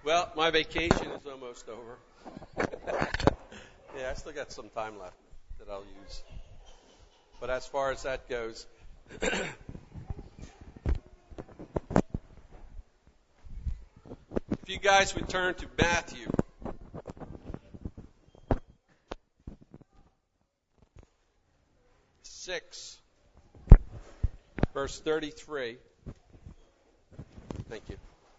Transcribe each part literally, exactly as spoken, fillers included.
Well, my vacation is almost over. Yeah, I still got some time left that I'll use. But as far as that goes, if you guys would turn to Matthew. six, verse thirty-three. Thank you.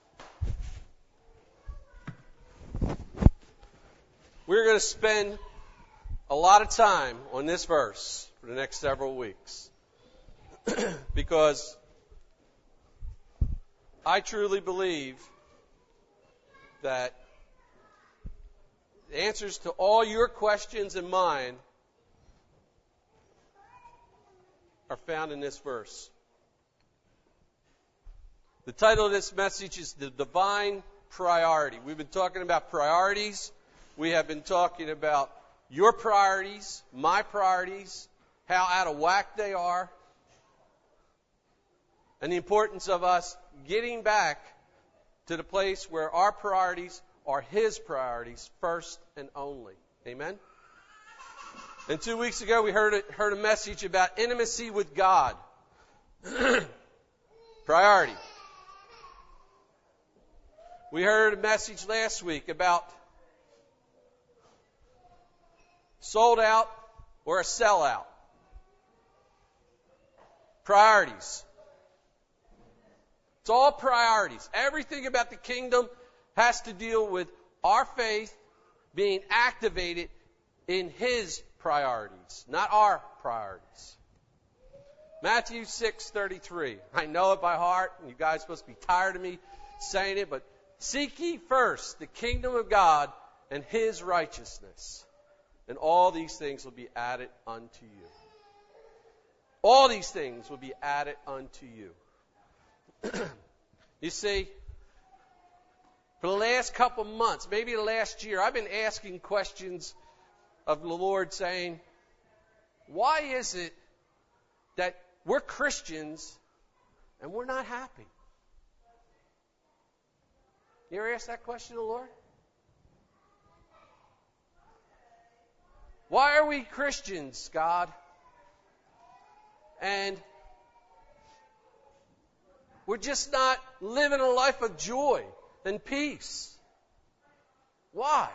We're going to spend a lot of time on this verse for the next several weeks because I truly believe that the answers to all your questions and mine are found in this verse. The title of this message is The Divine Priority. We've been talking about priorities. We have been talking about your priorities, my priorities, how out of whack they are, and the importance of us getting back to the place where our priorities are His priorities first and only. Amen? And two weeks ago we heard a, heard a message about intimacy with God. Priority. We heard a message last week about sold out or a sellout. Priorities. It's all priorities. Everything about the kingdom has to deal with our faith being activated in His priorities, not our priorities. Matthew six thirty-three. I know it by heart, and you guys must be tired of me saying it, but seek ye first the kingdom of God and His righteousness, and all these things will be added unto you. All these things will be added unto you. You see, for the last couple months, maybe the last year, I've been asking questions of the Lord saying, why is it that we're Christians and we're not happy? You ever ask that question to the Lord? Why are we Christians, God? And we're just not living a life of joy and peace. Why?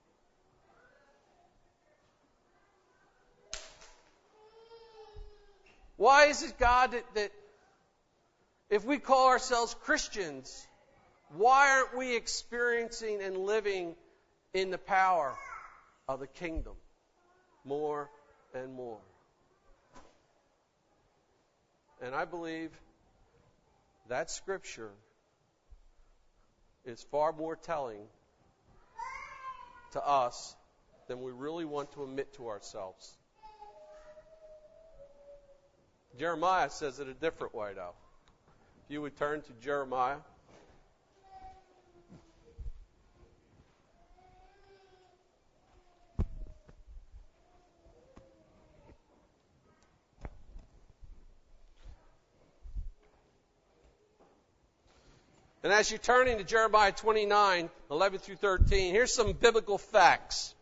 Why is it, God, that, that if we call ourselves Christians, why aren't we experiencing and living in the power of the kingdom more and more? And I believe that scripture is far more telling to us than we really want to admit to ourselves. Jeremiah says it a different way, though. If you would turn to Jeremiah. And as you're turning to Jeremiah twenty-nine, eleven through thirteen, here's some biblical facts.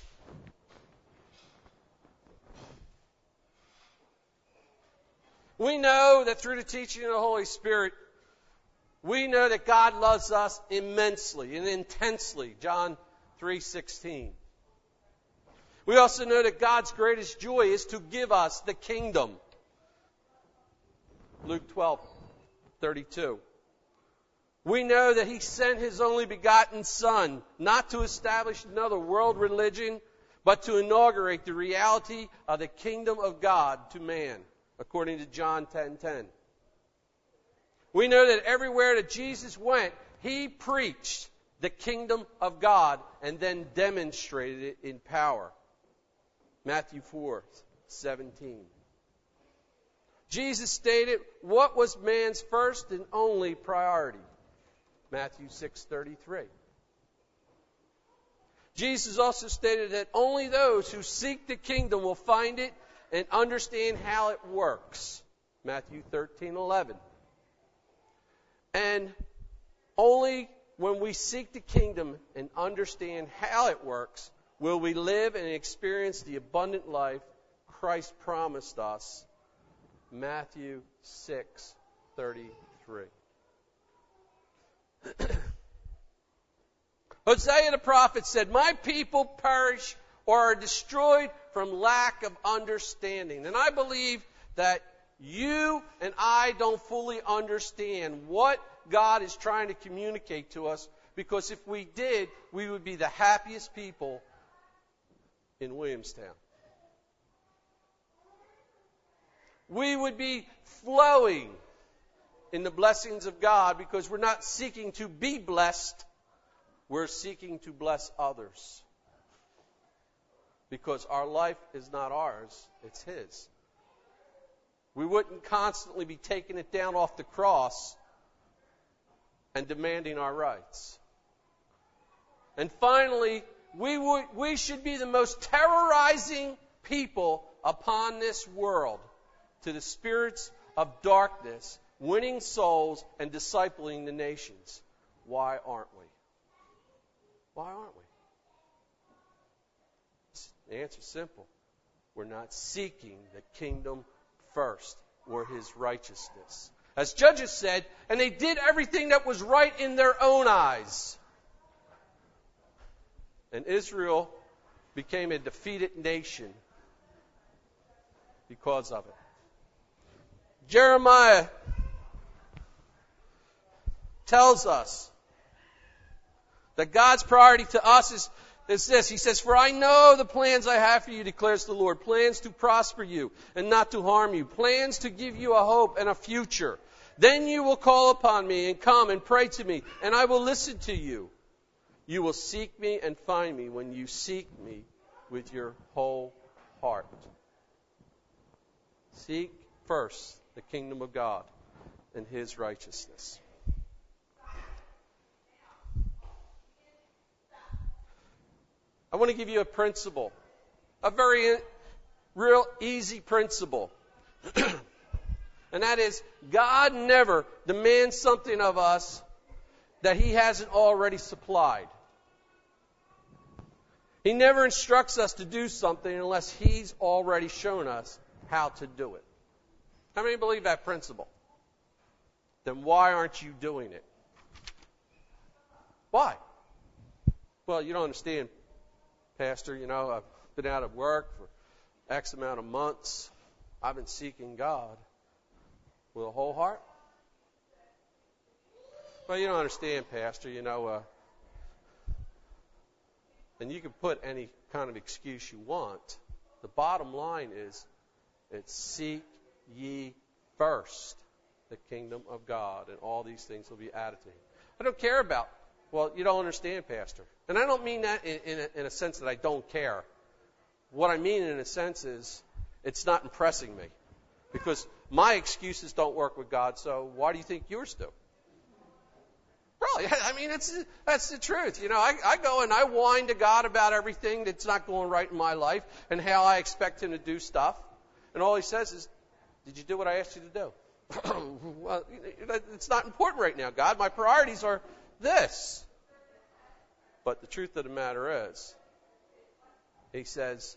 We know that through the teaching of the Holy Spirit, we know that God loves us immensely and intensely. John three sixteen. We also know that God's greatest joy is to give us the kingdom. Luke twelve thirty-two. We know that He sent His only begotten Son, not to establish another world religion, but to inaugurate the reality of the kingdom of God to man, according to John ten ten. We know that everywhere that Jesus went, He preached the kingdom of God and then demonstrated it in power. Matthew four seventeen. Jesus stated what was man's first and only priority. Matthew six thirty-three. Jesus also stated that only those who seek the kingdom will find it and understand how it works. Matthew thirteen eleven. And only when we seek the kingdom and understand how it works, will we live and experience the abundant life Christ promised us. Matthew six thirty-three. Hosea the prophet said, "My people perish or are destroyed from lack of understanding." And I believe that you and I don't fully understand what God is trying to communicate to us, because if we did, we would be the happiest people in Williamstown. We would be flowing in the blessings of God, because we're not seeking to be blessed, we're seeking to bless others. Because our life is not ours, it's His. We wouldn't constantly be taking it down off the cross and demanding our rights. And finally, we would, we should be the most terrorizing people upon this world to the spirits of darkness, winning souls and discipling the nations. Why aren't we? Why aren't we? The answer's simple. We're not seeking the kingdom first, or His righteousness. As Judges said, and they did everything that was right in their own eyes. And Israel became a defeated nation because of it. Jeremiah tells us that God's priority to us is, is this. He says, "For I know the plans I have for you, declares the Lord, plans to prosper you and not to harm you, plans to give you a hope and a future. Then you will call upon me and come and pray to me, and I will listen to you. You will seek me and find me when you seek me with your whole heart." Seek first the kingdom of God and His righteousness. I want to give you a principle, a very real easy principle. And that is, God never demands something of us that He hasn't already supplied. He never instructs us to do something unless He's already shown us how to do it. How many believe that principle? Then why aren't you doing it? Why? Well, you don't understand, Pastor. You know, I've been out of work for X amount of months. I've been seeking God with a whole heart. Well, you don't understand, Pastor. You know, uh, and you can put any kind of excuse you want. The bottom line is, it's seek ye first the kingdom of God, and all these things will be added to you. I don't care about, well, you don't understand, Pastor. And I don't mean that in, in, a, in a sense that I don't care. What I mean in a sense is, it's not impressing me. Because my excuses don't work with God, so why do you think yours do? Really, I mean, it's, that's the truth. You know, I, I go and I whine to God about everything that's not going right in my life and how I expect Him to do stuff. And all He says is, "Did you do what I asked you to do?" Well, it's not important right now, God. My priorities are this. But the truth of the matter is, He says,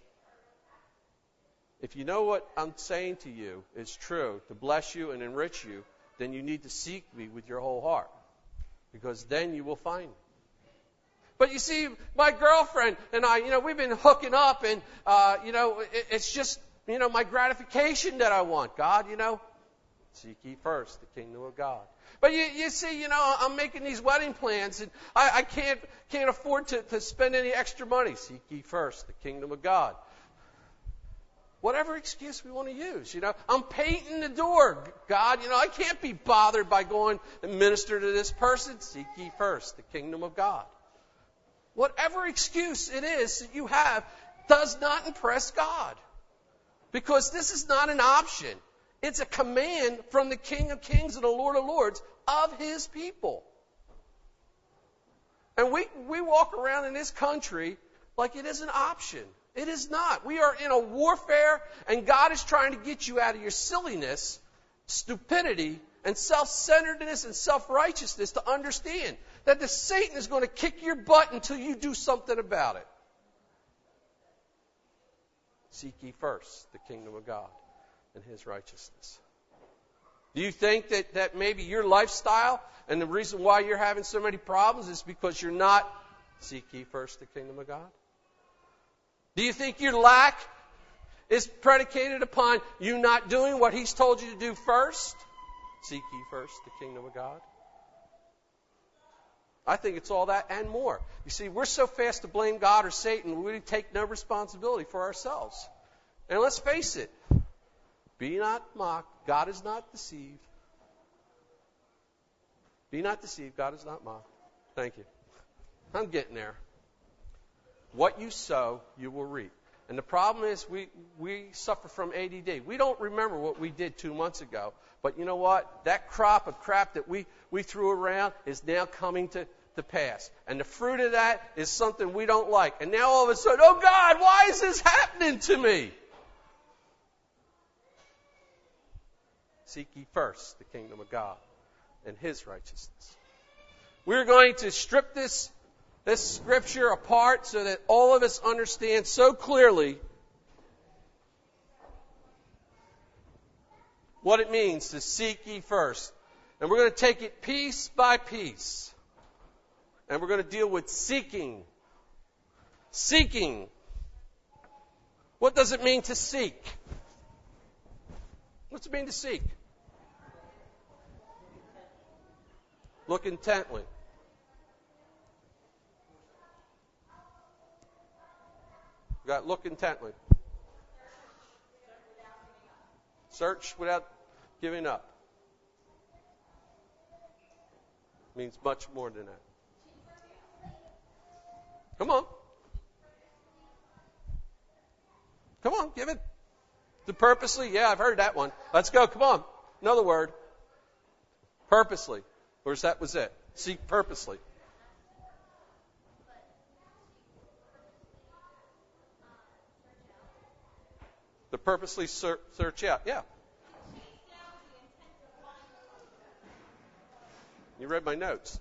if you know what I'm saying to you is true, to bless you and enrich you, then you need to seek me with your whole heart. Because then you will find me. But you see, my girlfriend and I, you know, we've been hooking up, and, uh, you know, it, it's just, you know, my gratification that I want. God, you know, seek ye first the kingdom of God. But you, you see, you know, I'm making these wedding plans, and I, I can't can't afford to, to spend any extra money. Seek ye first the kingdom of God. Whatever excuse we want to use, you know. I'm painting the door. God, you know, I can't be bothered by going and minister to this person. Seek ye first the kingdom of God. Whatever excuse it is that you have does not impress God. Because this is not an option. It's a command from the King of Kings and the Lord of Lords of His people. And we, we walk around in this country like it is an option. It is not. We are in a warfare, and God is trying to get you out of your silliness, stupidity, and self-centeredness and self-righteousness to understand that the Satan is going to kick your butt until you do something about it. Seek ye first the kingdom of God and His righteousness. Do you think that, that maybe your lifestyle and the reason why you're having so many problems is because you're not seek ye first the kingdom of God? Do you think your lack is predicated upon you not doing what He's told you to do first? Seek ye first the kingdom of God. I think it's all that and more. You see, we're so fast to blame God or Satan, we take no responsibility for ourselves. And let's face it, be not mocked, God is not deceived. Be not deceived, God is not mocked. Thank you. I'm getting there. What you sow, you will reap. And the problem is we, we suffer from A D D. We don't remember what we did two months ago. But you know what? That crop of crap that we, we threw around is now coming to, to pass. And the fruit of that is something we don't like. And now all of a sudden, oh God, why is this happening to me? Seek ye first the kingdom of God and His righteousness. We're going to strip this This scripture apart so that all of us understand so clearly what it means to seek ye first. And we're going to take it piece by piece. And we're going to deal with seeking. Seeking. What does it mean to seek? What's it mean to seek? Look intently. You got look intently. Search without giving up. Means much more than that. Come on. Come on, give it. To purposely? Yeah, I've heard that one. Let's go. Come on. Another word. Purposely. Or that was it. Seek purposely. To purposely search, search out. Yeah. You read my notes.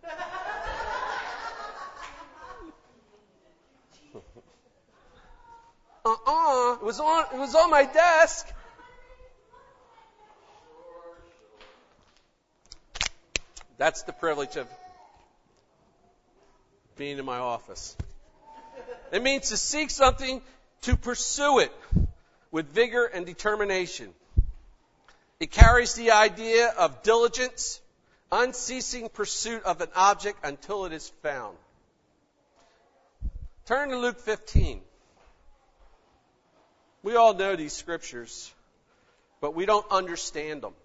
Uh-uh. It was on it was on my desk. That's the privilege of being in my office. It means to seek something, to pursue it with vigor and determination. It carries the idea of diligence, unceasing pursuit of an object until it is found. Turn to Luke fifteen. We all know these scriptures, but we don't understand them.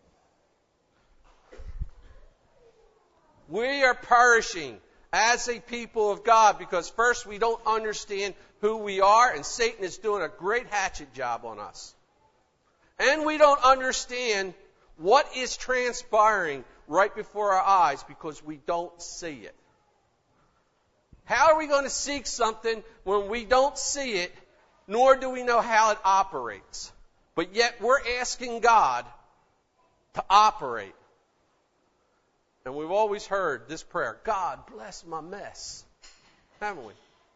We are perishing as a people of God because first we don't understand who we are, and Satan is doing a great hatchet job on us. And we don't understand what is transpiring right before our eyes because we don't see it. How are we going to seek something when we don't see it, nor do we know how it operates? But yet we're asking God to operate. And we've always heard this prayer, God bless my mess. Haven't we?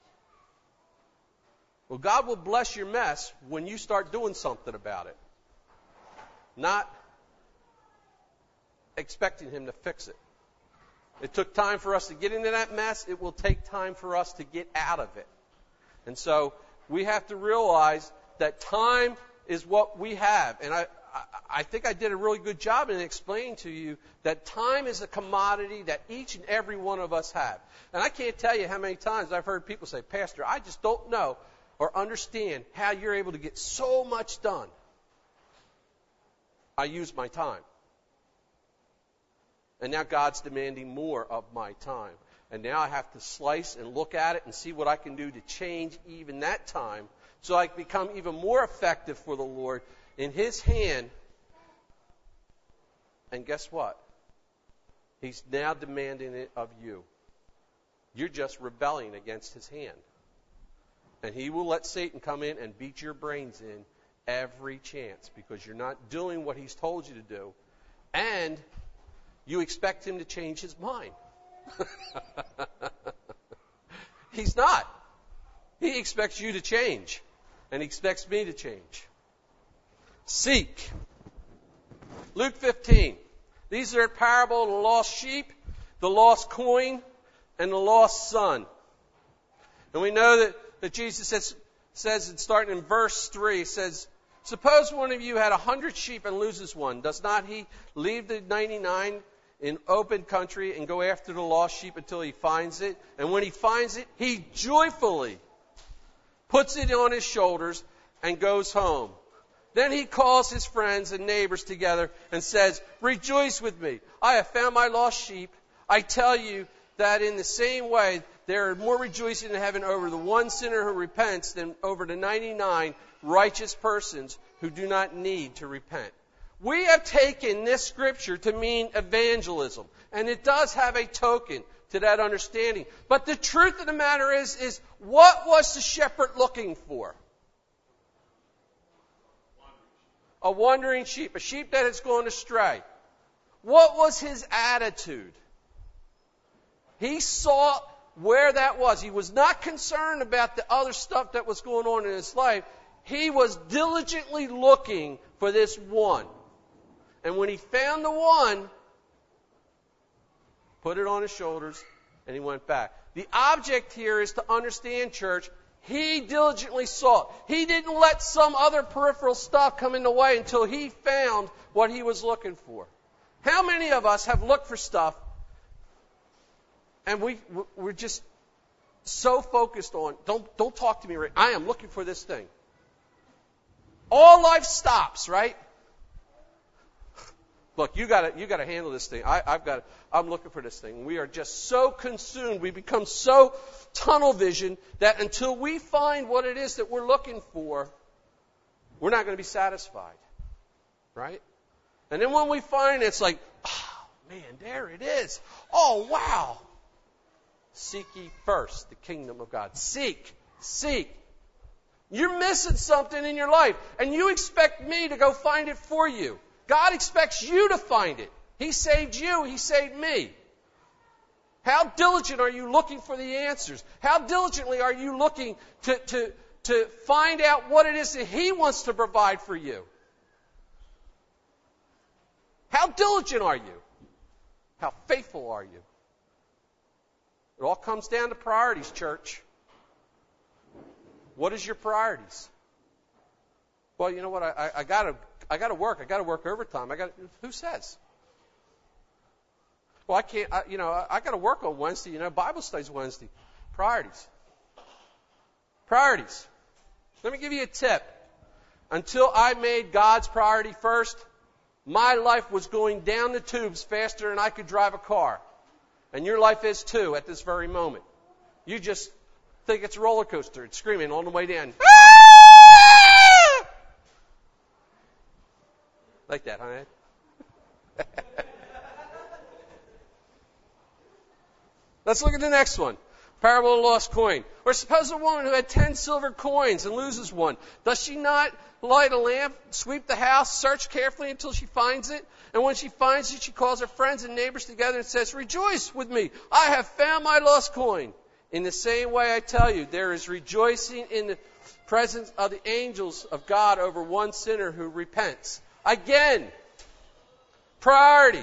Well, God will bless your mess when you start doing something about it. Not expecting Him to fix it. It took time for us to get into that mess. It will take time for us to get out of it. And so we have to realize that time is what we have. And I, I, I think I did a really good job in explaining to you that time is a commodity that each and every one of us have. And I can't tell you how many times I've heard people say, Pastor, I just don't know or understand how you're able to get so much done. I use my time. And now God's demanding more of my time. And now I have to slice and look at it and see what I can do to change even that time so I can become even more effective for the Lord in His hand. And guess what? He's now demanding it of you. You're just rebelling against His hand. And He will let Satan come in and beat your brains in every chance because you're not doing what He's told you to do. And you expect Him to change His mind. He's not. He expects you to change. And he expects me to change. Seek. Luke fifteen. These are a parable of the lost sheep, the lost coin, and the lost son. And we know that, that Jesus says, says, starting in verse three, says, suppose one of you had a hundred sheep and loses one. Does not he leave the ninety-nine in open country and go after the lost sheep until he finds it? And when he finds it, he joyfully puts it on his shoulders and goes home. Then he calls his friends and neighbors together and says, rejoice with me. I have found my lost sheep. I tell you that in the same way, there are more rejoicing in heaven over the one sinner who repents than over the ninety-nine righteous persons who do not need to repent. We have taken this scripture to mean evangelism, and it does have a token to that understanding. But the truth of the matter is, is what was the shepherd looking for? A wandering sheep, a sheep that has gone astray. What was his attitude? He saw where that was. He was not concerned about the other stuff that was going on in his life. He was diligently looking for this one. And when he found the one, put it on his shoulders, and he went back. The object here is to understand, church, he diligently sought. He didn't let some other peripheral stuff come in the way until he found what he was looking for. How many of us have looked for stuff and we, we're just so focused on, don't, don't talk to me right. I am looking for this thing. All life stops, right? Look, you gotta, you gotta handle this thing. I, I've got, I'm looking for this thing. We are just so consumed. We become so tunnel vision that until we find what it is that we're looking for, we're not going to be satisfied. Right? And then when we find it, it's like, oh, man, there it is. Oh, wow. Seek ye first the kingdom of God. Seek, seek. You're missing something in your life, and you expect me to go find it for you. God expects you to find it. He saved you. He saved me. How diligent are you looking for the answers? How diligently are you looking to, to, to find out what it is that He wants to provide for you? How diligent are you? How faithful are you? It all comes down to priorities, church. What is your priorities? Well, you know what? I, I, I gotta, I gotta work. I gotta work overtime. I got. Who says? Well, I can't. I, you know, I, I gotta work on Wednesday. You know, Bible study's Wednesday. Priorities. Priorities. Let me give you a tip. Until I made God's priority first, my life was going down the tubes faster than I could drive a car. And your life is too at this very moment. You just think it's a roller coaster. It's screaming on the way down. Ah! Like that, huh, Ed? Let's look at the next one. Parable of the lost coin. Or suppose a woman who had ten silver coins and loses one. Does she not light a lamp, sweep the house, search carefully until she finds it? And when she finds it, she calls her friends and neighbors together and says, rejoice with me. I have found my lost coin. In the same way, I tell you, there is rejoicing in the presence of the angels of God over one sinner who repents. Again, priority.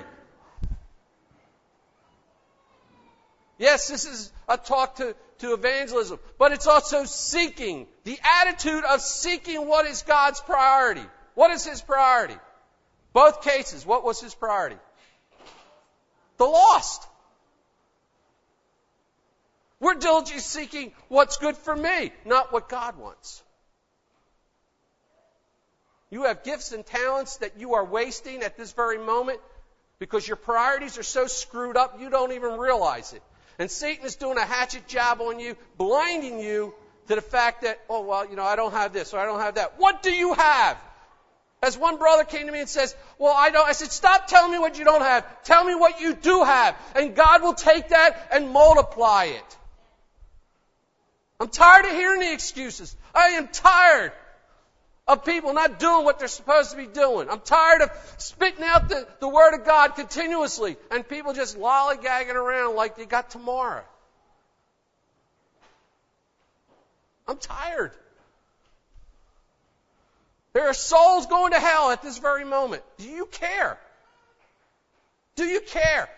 Yes, this is a talk to, to evangelism, but it's also seeking, the attitude of seeking what is God's priority. What is His priority? Both cases, what was His priority? The lost. We're diligently seeking what's good for me, not what God wants. You have gifts and talents that you are wasting at this very moment because your priorities are so screwed up you don't even realize it. And Satan is doing a hatchet job on you, blinding you to the fact that, oh, well, you know, I don't have this or I don't have that. What do you have? As one brother came to me and says, well, I don't. I said, stop telling me what you don't have. Tell me what you do have. And God will take that and multiply it. I'm tired of hearing the excuses. I am tired. of people not doing what they're supposed to be doing. I'm tired of spitting out the, the Word of God continuously and people just lollygagging around like they got tomorrow. I'm tired. There are souls going to hell at this very moment. Do you care? Do you care?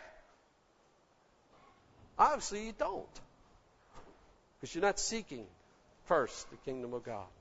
Obviously you don't. Because you're not seeking first the kingdom of God.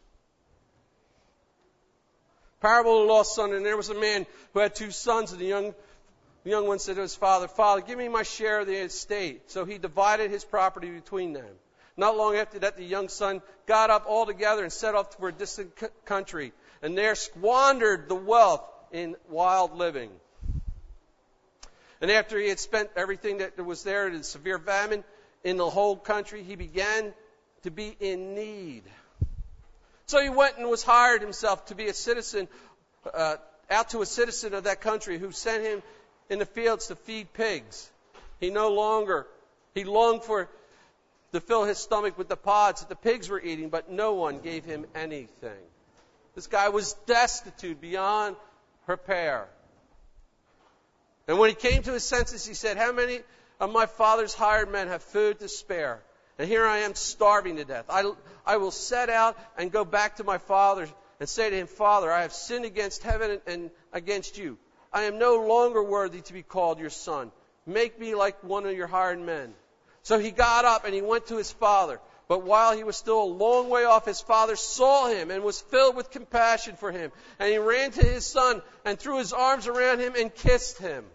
Parable of the lost son. And there was a man who had two sons, and the young, the young one said to his father, Father, give me my share of the estate. So he divided his property between them. Not long after that, the young son got up altogether and set off for a distant c- country, and there squandered the wealth in wild living. And after he had spent everything that was there in severe famine in the whole country, he began to be in need. So he went and was hired himself to be a citizen, uh, out to a citizen of that country who sent him in the fields to feed pigs. He no longer, he longed for to fill his stomach with the pods that the pigs were eating, but no one gave him anything. This guy was destitute beyond repair. And when he came to his senses, he said, how many of my father's hired men have food to spare? And here I am starving to death. I, I will set out and go back to my father and say to him, Father, I have sinned against heaven and, and against you. I am no longer worthy to be called your son. Make me like one of your hired men. So he got up and he went to his father. But while he was still a long way off, his father saw him and was filled with compassion for him. And he ran to his son and threw his arms around him and kissed him.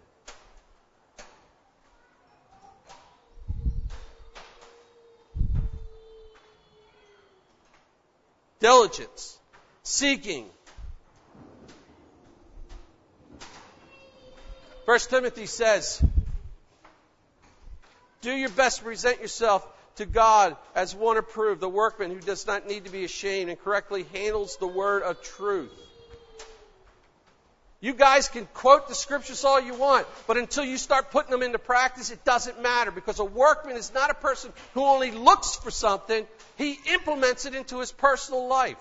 Diligence, seeking. First Timothy says, do your best to present yourself to God as one approved, the workman who does not need to be ashamed and correctly handles the word of truth. You guys can quote the scriptures all you want, but until you start putting them into practice, it doesn't matter, because a workman is not a person who only looks for something, he implements it into his personal life.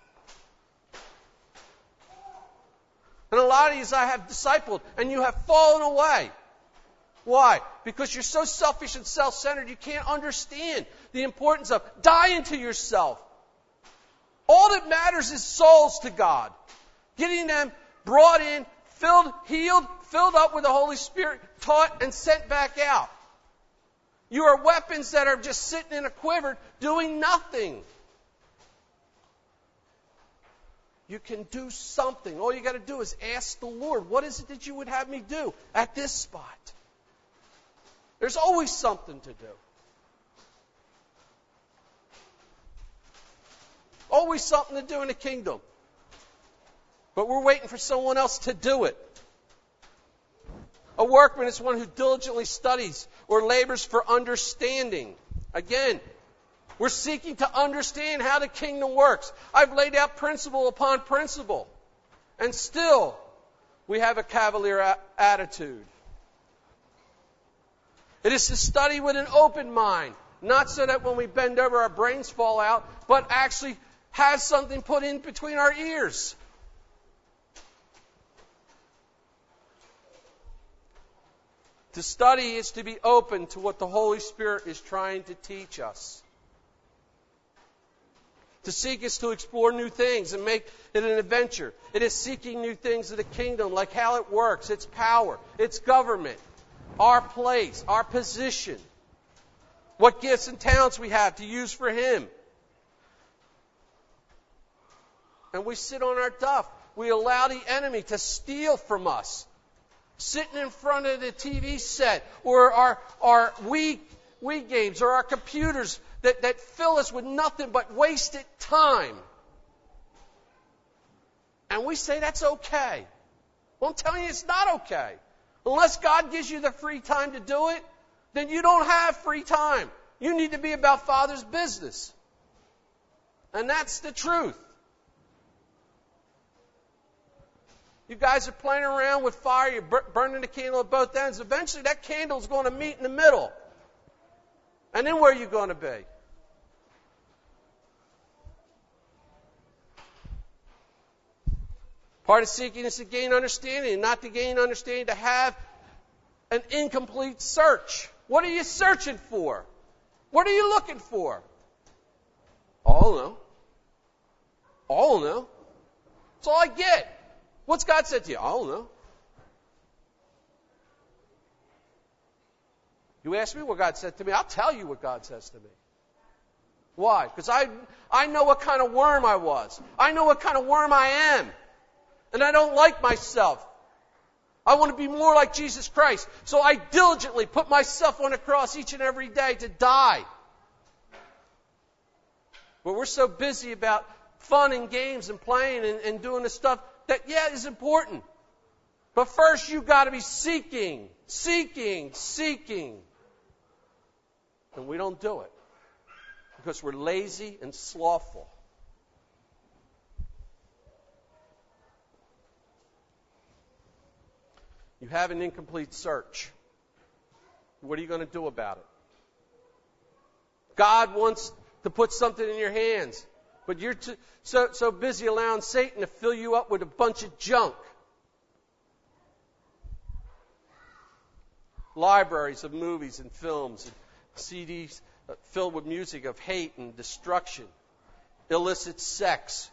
And a lot of you I have discipled, and you have fallen away. Why? Because you're so selfish and self-centered, you can't understand the importance of dying to yourself. All that matters is souls to God. Getting them brought in, filled, healed, filled up with the Holy Spirit, taught, and sent back out. You are weapons that are just sitting in a quiver doing nothing. You can do something. All you got to do is ask the Lord, what is it that you would have me do at this spot? There's always something to do. Always something to do in the kingdom. But we're waiting for someone else to do it. A workman is one who diligently studies or labors for understanding. Again, we're seeking to understand how the kingdom works. I've laid out principle upon principle. And still, we have a cavalier a- attitude. It is to study with an open mind, not so that when we bend over our brains fall out, but actually has something put in between our ears. To study is to be open to what the Holy Spirit is trying to teach us. To seek is to explore new things and make it an adventure. It is seeking new things of the kingdom, like how it works, its power, its government, our place, our position, what gifts and talents we have to use for Him. And we sit on our duff. We allow the enemy to steal from us. Sitting in front of the T V set, or our, our Wii, Wii games, or our computers that, that fill us with nothing but wasted time. And we say that's okay. Well, I'm telling you, it's not okay. Unless God gives you the free time to do it, then you don't have free time. You need to be about Father's business. And that's the truth. You guys are playing around with fire, you're burning the candle at both ends. Eventually that candle is going to meet in the middle. And then where are you going to be? Part of seeking is to gain understanding, and not to gain understanding, to have an incomplete search. What are you searching for? What are you looking for? I'll know. I'll know. That's all I get. What's God said to you? I'll know. You ask me what God said to me, I'll tell you what God says to me. Why? Because I, I know what kind of worm I was. I know what kind of worm I am. And I don't like myself. I want to be more like Jesus Christ. So I diligently put myself on a cross each and every day to die. But we're so busy about fun and games and playing and, and doing the stuff that, yeah, is important. But first you've got to be seeking, seeking, seeking. And we don't do it because we're lazy and slothful. You have an incomplete search. What are you going to do about it? God wants to put something in your hands, but you're too, so, so busy allowing Satan to fill you up with a bunch of junk. Libraries of movies and films and C Ds filled with music of hate and destruction, illicit sex.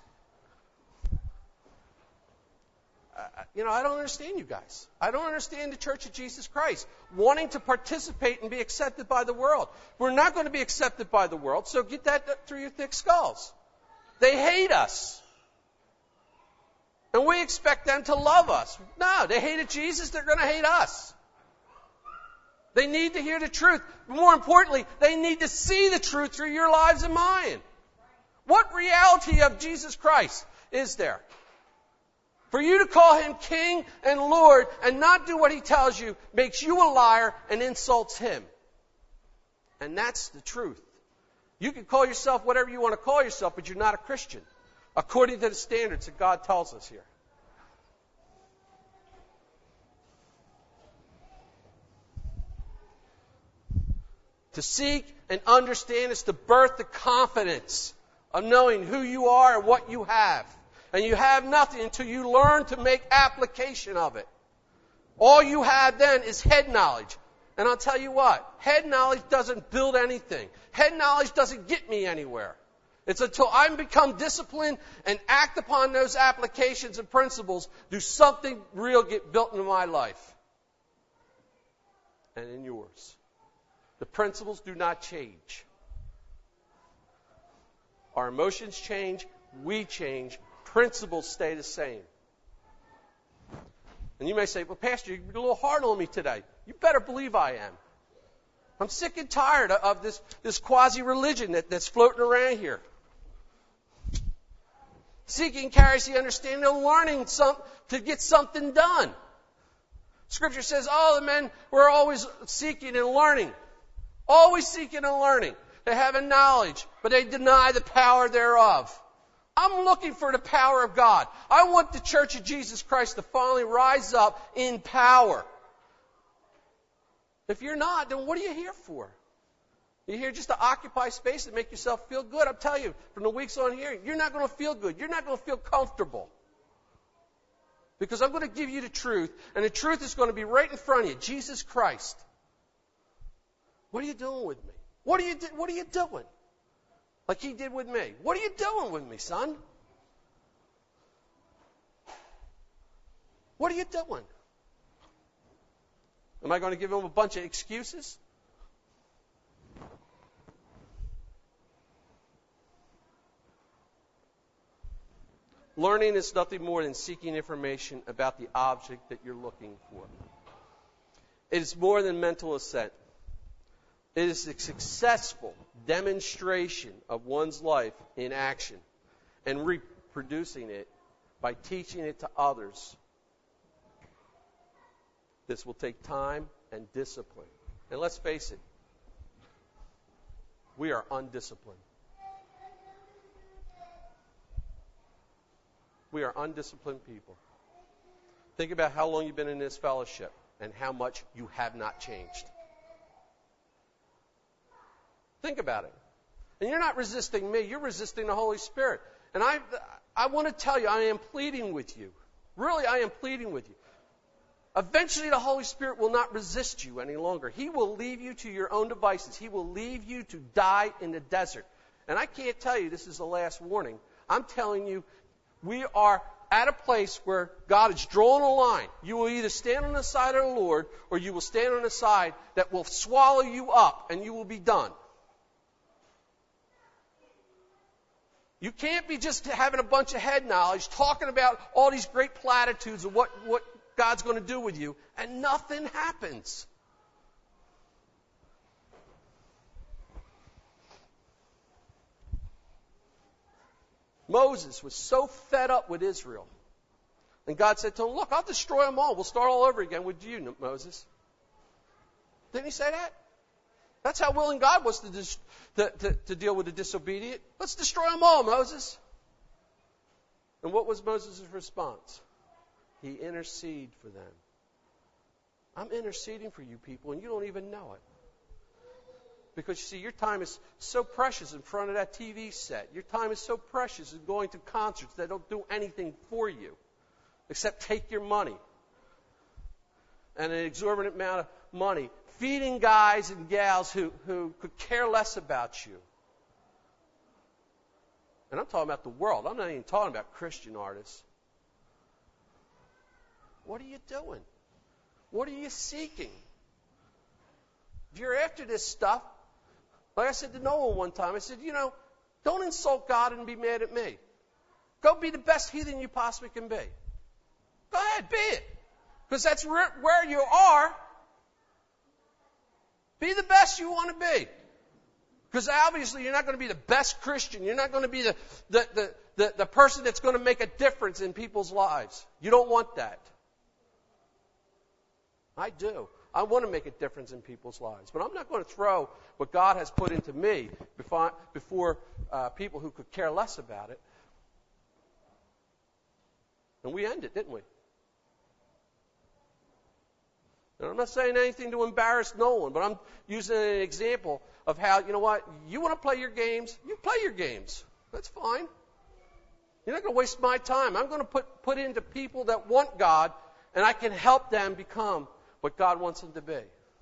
Uh, you know, I don't understand you guys. I don't understand the Church of Jesus Christ wanting to participate and be accepted by the world. We're not going to be accepted by the world, so get that through your thick skulls. They hate us. And we expect them to love us. No, they hated Jesus, they're going to hate us. They need to hear the truth. More importantly, they need to see the truth through your lives and mine. What reality of Jesus Christ is there? For you to call him King and Lord and not do what he tells you makes you a liar and insults him. And that's the truth. You can call yourself whatever you want to call yourself, but you're not a Christian, according to the standards that God tells us here. To seek and understand is to birth the confidence of knowing who you are and what you have. And you have nothing until you learn to make application of it. All you have then is head knowledge. And I'll tell you what, head knowledge doesn't build anything. Head knowledge doesn't get me anywhere. It's until I become disciplined and act upon those applications and principles, do something real get built into my life and in yours. The principles do not change. Our emotions change, we change, principles stay the same. And you may say, well, Pastor, you're a little hard on me today. You better believe I am. I'm sick and tired of this, this quasi-religion that, that's floating around here. Seeking carries the understanding of learning some, to get something done. Scripture says, oh, the men were always seeking and learning. Always seeking and learning. They have a knowledge, but they deny the power thereof. I'm looking for the power of God. I want the Church of Jesus Christ to finally rise up in power. If you're not, then what are you here for? You're here just to occupy space and make yourself feel good. I'm telling you, from the weeks on here, you're not going to feel good. You're not going to feel comfortable. Because I'm going to give you the truth, and the truth is going to be right in front of you, Jesus Christ. What are you doing with me? What are you, what are you doing? Like he did with me. What are you doing with me, son? What are you doing? Am I going to give him a bunch of excuses? Learning is nothing more than seeking information about the object that you're looking for. It is more than mental assent. It is a successful demonstration of one's life in action and reproducing it by teaching it to others. This will take time and discipline. And let's face it, we are undisciplined. We are undisciplined people. Think about how long you've been in this fellowship and how much you have not changed. Think about it. And you're not resisting me. You're resisting the Holy Spirit. And I, I want to tell you, I am pleading with you. Really, I am pleading with you. Eventually, the Holy Spirit will not resist you any longer. He will leave you to your own devices. He will leave you to die in the desert. And I can't tell you this is the last warning. I'm telling you, we are at a place where God is drawing a line. You will either stand on the side of the Lord, or you will stand on the side that will swallow you up, and you will be done. You can't be just having a bunch of head knowledge, talking about all these great platitudes of what, what God's going to do with you, and nothing happens. Moses was so fed up with Israel. And God said to him, look, I'll destroy them all. We'll start all over again with you, Moses. Didn't he say that? That's how willing God was to, dis- to, to, to deal with the disobedient. Let's destroy them all, Moses. And what was Moses' response? He interceded for them. I'm interceding for you people, and you don't even know it. Because, you see, your time is so precious in front of that T V set. Your time is so precious in going to concerts that don't do anything for you except take your money and an exorbitant amount of money, feeding guys and gals who, who could care less about you. And I'm talking about the world. I'm not even talking about Christian artists. What are you doing? What are you seeking? If you're after this stuff, like I said to Noah one time, I said, you know, don't insult God and be mad at me. Go be the best heathen you possibly can be. Go ahead, be it. Because that's where, where you are. Be the best you want to be. Because obviously you're not going to be the best Christian. You're not going to be the, the, the, the, the person that's going to make a difference in people's lives. You don't want that. I do. I want to make a difference in people's lives. But I'm not going to throw what God has put into me before, before uh, people who could care less about it. And we ended, didn't we? And I'm not saying anything to embarrass no one, but I'm using an example of how, you know what, you want to play your games, you play your games. That's fine. You're not going to waste my time. I'm going to put, put into people that want God, and I can help them become what God wants them to be.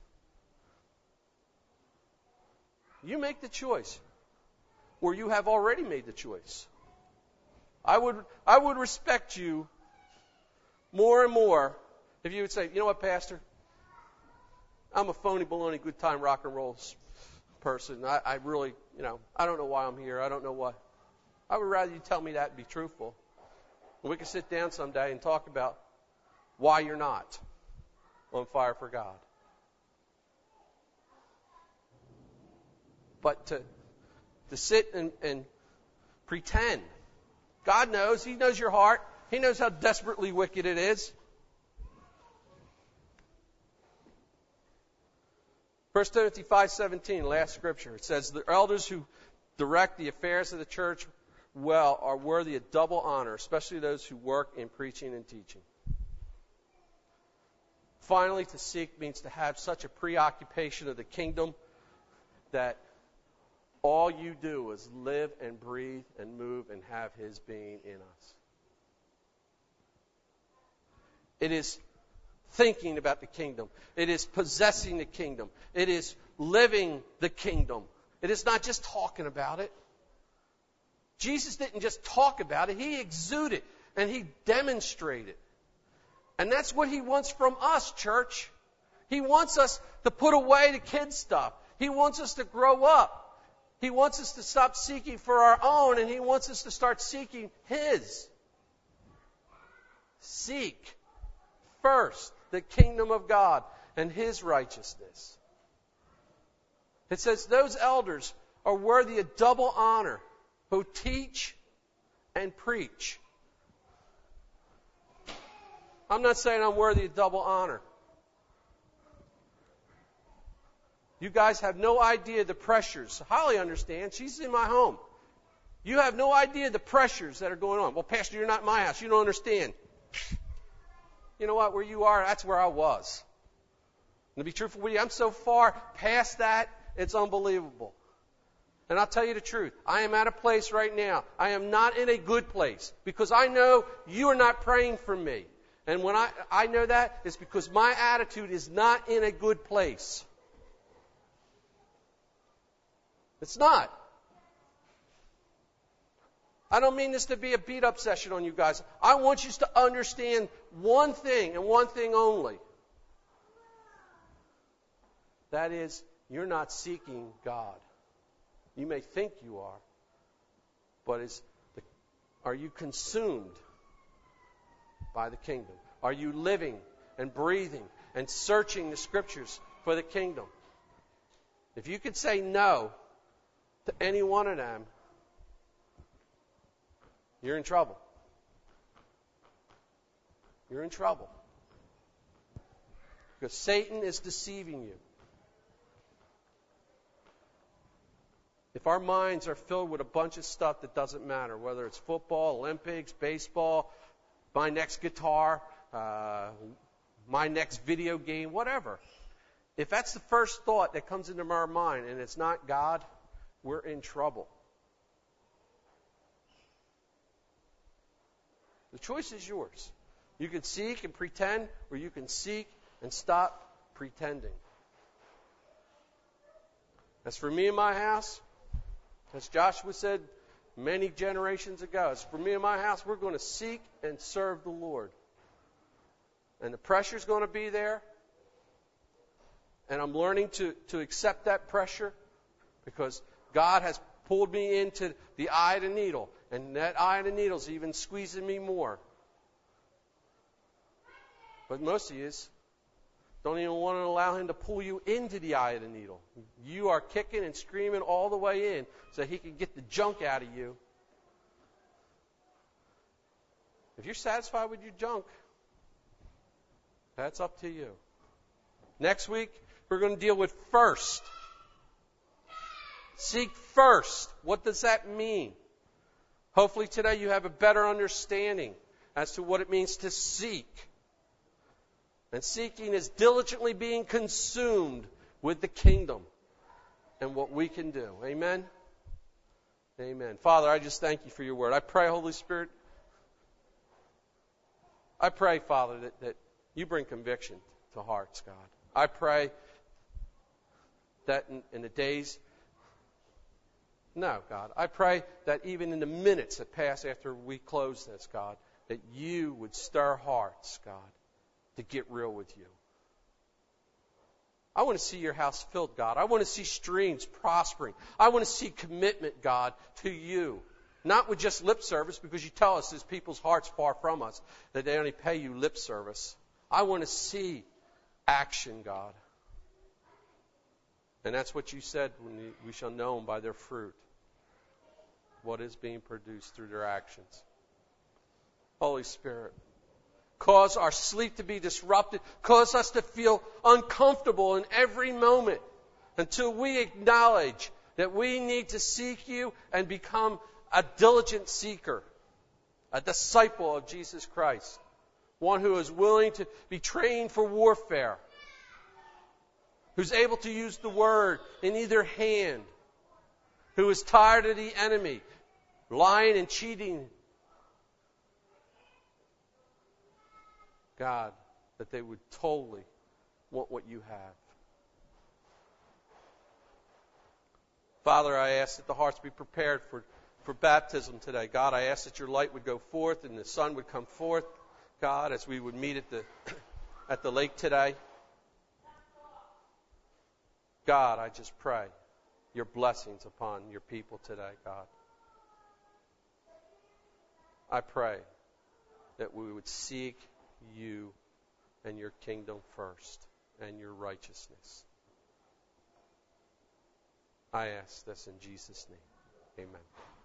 You make the choice, or you have already made the choice. I would, I would respect you more and more if you would say, you know what, Pastor? I'm a phony, baloney, good time rock and roll person. I, I really, you know, I don't know why I'm here. I don't know what. I would rather you tell me that and be truthful. And we can sit down someday and talk about why you're not on fire for God. But to to sit and, and pretend. God knows. He knows your heart. He knows how desperately wicked it is. First Timothy five seventeen, last scripture. It says, the elders who direct the affairs of the church well are worthy of double honor, especially those who work in preaching and teaching. Finally, to seek means to have such a preoccupation of the kingdom that all you do is live and breathe and move and have His being in us. It is thinking about the kingdom. It is possessing the kingdom. It is living the kingdom. It is not just talking about it. Jesus didn't just talk about it. He exuded and He demonstrated. And that's what He wants from us, church. He wants us to put away the kid stuff. He wants us to grow up. He wants us to stop seeking for our own, and He wants us to start seeking His. Seek first the kingdom of God and His righteousness. It says those elders are worthy of double honor who teach and preach. I'm not saying I'm worthy of double honor. You guys have no idea the pressures. Holly understands. She's in my home. You have no idea the pressures that are going on. Well, Pastor, you're not in my house. You don't understand. You know what? Where you are, that's where I was. And to be truthful with you, I'm so far past that, it's unbelievable. And I'll tell you the truth. I am at a place right now. I am not in a good place because I know you are not praying for me. And when I, I know that, it's because my attitude is not in a good place. It's not. I don't mean this to be a beat-up session on you guys. I want you to understand one thing and one thing only. That is, you're not seeking God. You may think you are, but is the, are you consumed by the kingdom? Are you living and breathing and searching the Scriptures for the kingdom? If you could say no to any one of them, you're in trouble. You're in trouble. Because Satan is deceiving you. If our minds are filled with a bunch of stuff that doesn't matter, whether it's football, Olympics, baseball, my next guitar, uh, my next video game, whatever. If that's the first thought that comes into our mind and it's not God, we're in trouble. The choice is yours. You can seek and pretend, or you can seek and stop pretending. As for me and my house, as Joshua said many generations ago, as for me and my house, we're going to seek and serve the Lord. And the pressure's going to be there. And I'm learning to, to accept that pressure because God has pulled me into the eye of the needle. And that eye of the needle is even squeezing me more. But most of you don't even want to allow him to pull you into the eye of the needle. You are kicking and screaming all the way in so he can get the junk out of you. If you're satisfied with your junk, that's up to you. Next week, we're going to deal with first. Seek first. What does that mean? Hopefully today you have a better understanding as to what it means to seek. And seeking is diligently being consumed with the kingdom and what we can do. Amen? Amen. Father, I just thank you for your word. I pray, Holy Spirit, I pray, Father, that, that you bring conviction to hearts, God. I pray that in, in the days, no, God, I pray that even in the minutes that pass after we close this, God, that you would stir hearts, God, to get real with you. I want to see your house filled, God. I want to see streams prospering. I want to see commitment, God, to you. Not with just lip service, because you tell us there's people's hearts far from us, that they only pay you lip service. I want to see action, God. And that's what you said, when we shall know them by their fruit. What is being produced through their actions. Holy Spirit, cause our sleep to be disrupted. Cause us to feel uncomfortable in every moment until we acknowledge that we need to seek you and become a diligent seeker, a disciple of Jesus Christ, one who is willing to be trained for warfare, who's able to use the word in either hand, who is tired of the enemy lying and cheating. God, that they would totally want what you have. Father, I ask that the hearts be prepared for, for baptism today. God, I ask that your light would go forth and the sun would come forth, God, as we would meet at the at the lake today. God, I just pray your blessings upon your people today, God. I pray that we would seek you and your kingdom first and your righteousness. I ask this in Jesus' name. Amen.